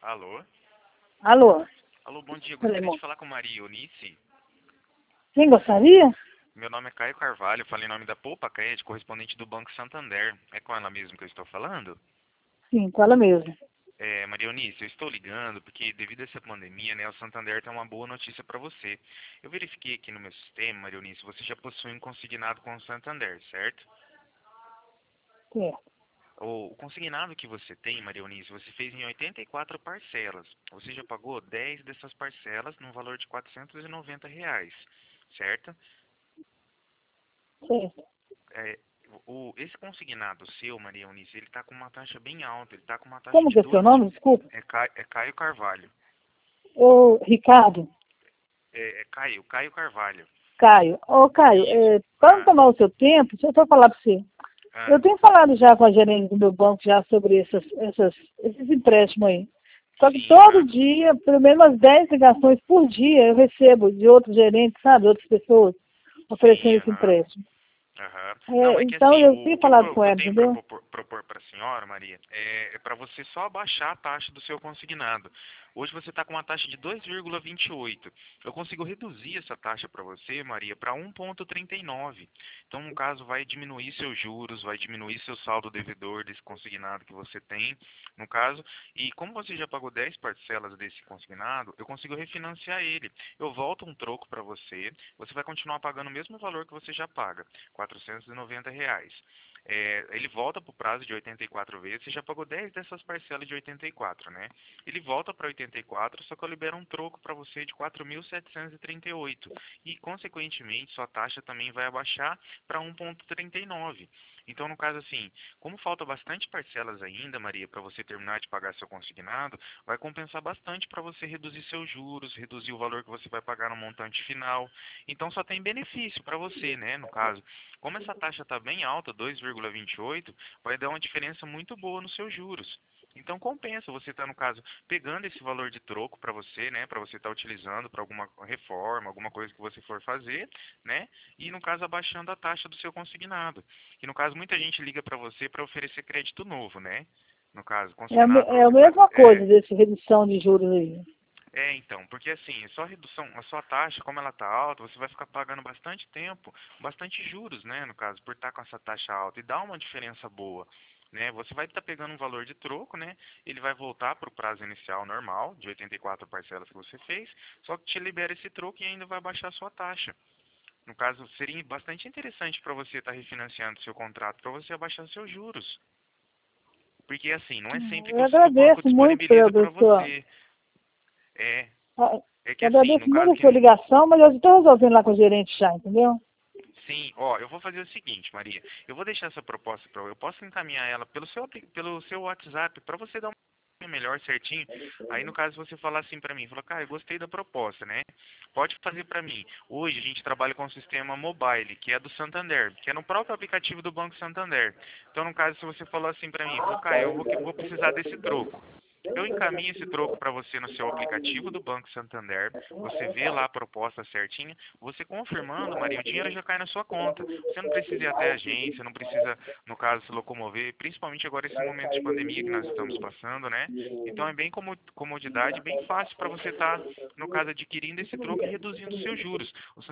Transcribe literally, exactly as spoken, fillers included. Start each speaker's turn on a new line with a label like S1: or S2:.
S1: Alô?
S2: Alô?
S1: Alô, bom dia.
S2: Falei,
S1: Gostaria de
S2: amor.
S1: falar com Maria Eunice.
S2: Quem gostaria?
S1: Meu nome é Caio Carvalho, falei em nome da Poupa Cred, correspondente do Banco Santander. É com ela mesmo que eu estou falando?
S2: Sim, com ela mesmo.
S1: É, Maria Eunice, eu estou ligando porque devido a essa pandemia, né, o Santander tem uma boa notícia para você. Eu verifiquei aqui no meu sistema, Maria Eunice, você já possui um consignado com o Santander, certo?
S2: Certo.
S1: O, o consignado que você tem, Maria Eunice, você fez em oitenta e quatro parcelas. Você já pagou dez dessas parcelas no valor de quatrocentos e noventa reais, certo?
S2: Certo.
S1: É, o, esse consignado seu, Maria Eunice, ele está com uma taxa bem alta. Ele está com uma taxa
S2: Como
S1: de
S2: que é seu
S1: dois.
S2: nome? Desculpa.
S1: É, Ca- é Caio Carvalho.
S2: Ô, Ricardo.
S1: É, é Caio, Caio Carvalho.
S2: Caio. Ô, Caio,
S1: Isso.
S2: é, para não
S1: Ah,
S2: tomar o seu tempo, deixa eu só falar para você.
S1: ah,
S2: Eu tenho falado já com a gerente do meu banco já sobre essas, essas, esses empréstimos aí. Só que
S1: sim,
S2: todo
S1: aham.
S2: dia, pelo menos umas dez ligações por dia, eu recebo de outros gerentes, sabe? Outras pessoas
S1: Sim,
S2: oferecendo esse
S1: aham.
S2: empréstimo.
S1: Aham. Não,
S2: É,
S1: é que
S2: então,
S1: assim,
S2: eu
S1: o, o
S2: tenho
S1: que eu,
S2: falado
S1: pro-
S2: com
S1: que eu
S2: ela,
S1: tenho para
S2: entendeu?
S1: propor para a senhora, Maria, é, é para você só abaixar a taxa do seu consignado. Hoje você está com uma taxa de dois vírgula vinte e oito. Eu consigo reduzir essa taxa para você, Maria, para um vírgula trinta e nove. Então, no caso, vai diminuir seus juros, vai diminuir seu saldo devedor desse consignado que você tem, no caso. E como você já pagou dez parcelas desse consignado, eu consigo refinanciar ele. Eu volto um troco para você, você vai continuar pagando o mesmo valor que você já paga. quatrocentos e noventa reais. É, ele volta para o prazo de oitenta e quatro vezes, você já pagou dez dessas parcelas de oitenta e quatro, né? Ele volta para oitenta e quatro, só que eu libero um troco para você de quatro mil setecentos e trinta e oito. E, consequentemente, sua taxa também vai abaixar para um vírgula trinta e nove. Então, no caso assim, como falta bastante parcelas ainda, Maria, para você terminar de pagar seu consignado, vai compensar bastante para você reduzir seus juros, reduzir o valor que você vai pagar no montante final. Então, só tem benefício para você, né, no caso. Como essa taxa está bem alta, dois vírgula vinte e oito, vai dar uma diferença muito boa nos seus juros. Então compensa você estar, no caso, pegando esse valor de troco para você, né, para você estar utilizando para alguma reforma, alguma coisa que você for fazer, né, e no caso abaixando a taxa do seu consignado. E no caso muita gente liga para você para oferecer crédito novo, né? No caso,
S2: É a, me-
S1: consignado para
S2: é a
S1: você fazer.
S2: mesma coisa
S1: É,
S2: desse redução de juros aí.
S1: é, então, porque assim, só a redução, a sua taxa, como ela está alta, você vai ficar pagando bastante tempo, bastante juros, né, no caso, por estar com essa taxa alta, e dá uma diferença boa, né? Você vai estar pegando um valor de troco, né? Ele vai voltar para o prazo inicial normal, de oitenta e quatro parcelas que você fez, só que te libera esse troco e ainda vai baixar a sua taxa. No caso, seria bastante interessante para você estar refinanciando seu contrato, para você abaixar seus juros. Porque assim, não é sempre que
S2: Eu
S1: o, que o banco
S2: agradeço muito pela,
S1: disponibiliza para
S2: pela sua.
S1: você. É,
S2: ah,
S1: é que
S2: Eu
S1: assim,
S2: agradeço
S1: no caso
S2: muito a
S1: que
S2: sua ligação, mas eu estou resolvendo lá com o gerente já, entendeu?
S1: sim, ó, eu vou fazer o seguinte, Maria. Eu vou deixar essa proposta para eu posso encaminhar ela pelo seu apli- pelo seu WhatsApp para você dar uma melhor certinho. Aí no caso você falar assim para mim, falar, cara, eu gostei da proposta, né? Pode fazer para mim. Hoje a gente trabalha com o sistema mobile, que é do Santander, que é no próprio aplicativo do Banco Santander. Então no caso se você falou assim para mim, falou, cara, eu vou que- vou precisar desse troco. Eu encaminho esse troco para você no seu aplicativo do Banco Santander. Você vê lá a proposta certinha. Você confirmando, Maria, o dinheiro já cai na sua conta. Você não precisa ir até a agência, não precisa, no caso, se locomover, principalmente agora esse momento de pandemia que nós estamos passando, né? Então é bem como- comodidade, bem fácil para você estar, no caso, adquirindo esse troco e reduzindo os seus juros. O